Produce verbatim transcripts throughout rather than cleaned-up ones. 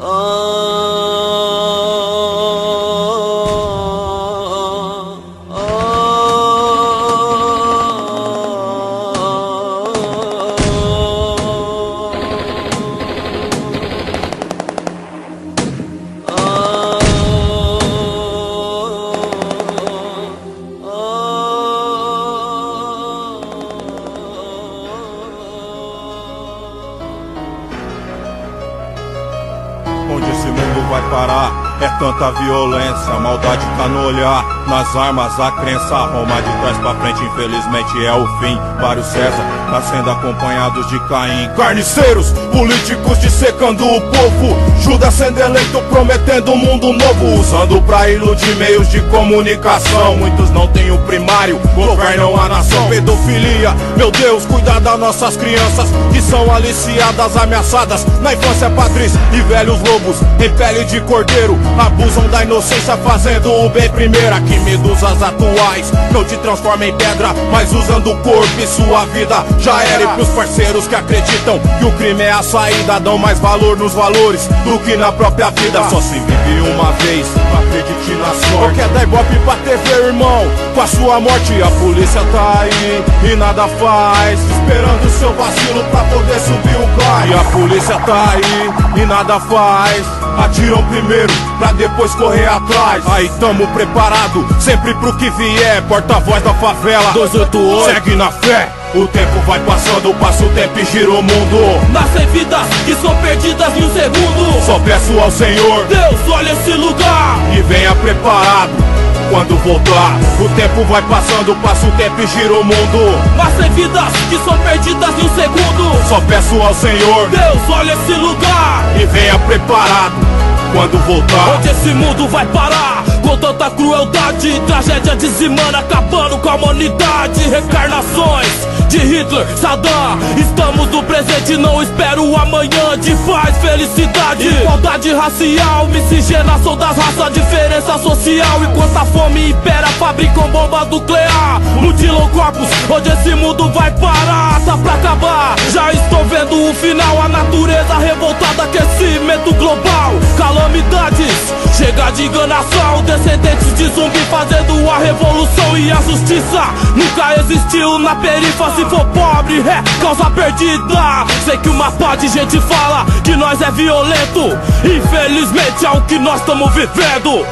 Onde esse mundo vai parar? É tanta violência, a maldade tá no olhar. Nas armas a crença, Roma de trás pra frente infelizmente é o fim. Vários César nascendo acompanhados de Caim. Carniceiros, políticos dissecando o povo. Judas sendo eleito prometendo um mundo novo, usando pra iludir meios de comunicação. Muitos não têm o primário, governam a nação. Pedofilia, meu Deus, cuida das nossas crianças que são aliciadas, ameaçadas na infância. Padres e velhos lobos em pele de cordeiro abusam da inocência fazendo o bem primeiro. Aqui medusas atuais não te transformam em pedra, mas usando o corpo e sua vida já era. E pros parceiros que acreditam que o crime é a saída, dão mais valor nos valores do que na própria vida. Só se vive uma vez, acredite na sorte. Quer dar ibope pra T V, irmão? Com a sua morte a polícia tá aí e nada faz, esperando o seu vacilo pra poder subir o gás. E a polícia tá aí e nada faz, atiram primeiro pra depois correr atrás. Aí tamo preparado sempre pro que vier, porta-voz da favela dois oito oito, segue na fé. O tempo vai passando, passa o tempo e gira o mundo. Nascem vidas que são perdidas em um segundo. Só peço ao Senhor, Deus, olha esse lugar e venha preparado quando voltar. O tempo vai passando, passa o tempo e gira o mundo. Nascem vidas que são perdidas em um segundo. Só peço ao Senhor, Deus, olha esse lugar e venha preparado quando voltar. Onde esse mundo vai parar? Com tanta crueldade, tragédia dizimando, acabando com a humanidade. Reencarnações de Hitler, Saddam. Estamos no presente, não espero o amanhã. De paz, felicidade, igualdade racial, miscigenação das raças, diferença social. Enquanto a fome impera, fabricam bombas nuclear, mutilam corpos. Onde esse mundo vai parar? Tá pra acabar, já estou vendo o final. A natureza revoltada, aquecimento global, calamidades, chega de enganação. Descendentes de zumbi fazendo a revolução. E a justiça nunca existiu na periferia. Se for pobre, é causa perdida. Sei que uma pá de gente fala que nós é violento. Infelizmente é o que nós estamos vivendo.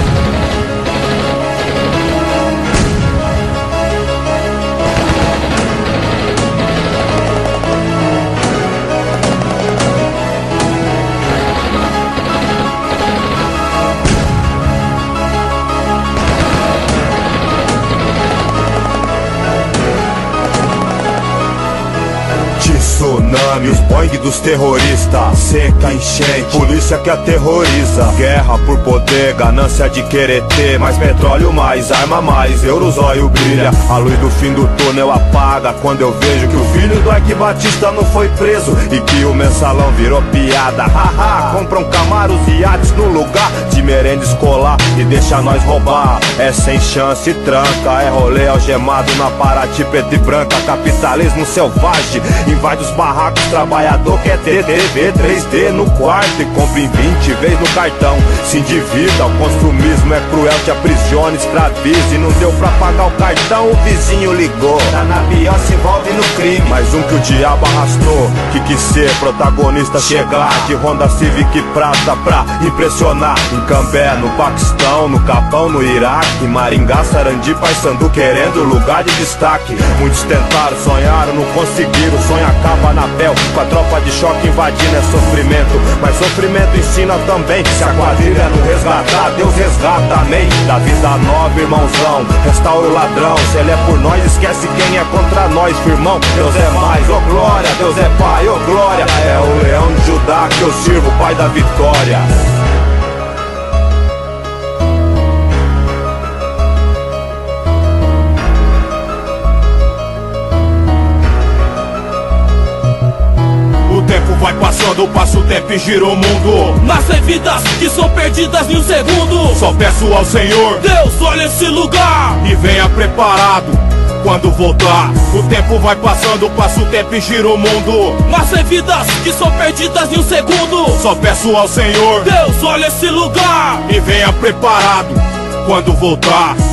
Tsunami, os Boeing dos terroristas, seca, enchente, polícia que aterroriza. Guerra por poder, ganância de querer ter mais petróleo, mais arma, mais euros, olho brilha. A luz do fim do túnel apaga quando eu vejo que o filho do Ike Batista não foi preso e que o mensalão virou piada. Haha, compram Camaros e iates no lugar de merenda escolar e deixa nós roubar. É sem chance, tranca, é rolê algemado na Paraty preta e branca. Capitalismo selvagem invade os barracos, trabalhador quer ter T V três D no quarto e compra em vinte vezes no cartão. Se endivida, o consumismo é cruel, te aprisiona, escraviza. E não deu pra pagar o cartão, o vizinho ligou. Tá na pior, se envolve no crime. Mais um que o diabo arrastou, que quis ser protagonista, chegar de Honda Civic prata pra impressionar. Em Cambé, no Paquistão, no Capão, no Iraque, Maringá, Sarandi, Paysandu, querendo lugar de destaque. Muitos tentaram, sonharam, não conseguiram. O sonho acaba na pele, com a tropa de choque invadindo é sofrimento. Mas sofrimento ensina também, se a quadrilha não resgatar, Deus resgata, amém. Da vida nova, irmãozão, restaura o ladrão. Se ele é por nós, esquece quem é contra nós, firmão. Deus é mais, ô oh glória, Deus é pai, ô oh glória. É o leão de Judá que eu sirvo, pai da vitória. Vai passando, passa o tempo e gira o mundo. Nascem vidas que são perdidas em um segundo. Só peço ao Senhor, Deus, olha esse lugar e venha preparado quando voltar. O tempo vai passando, passa o tempo e gira o mundo. Mas tem vidas que são perdidas em um segundo. Só peço ao Senhor, Deus, olha esse lugar e venha preparado quando voltar.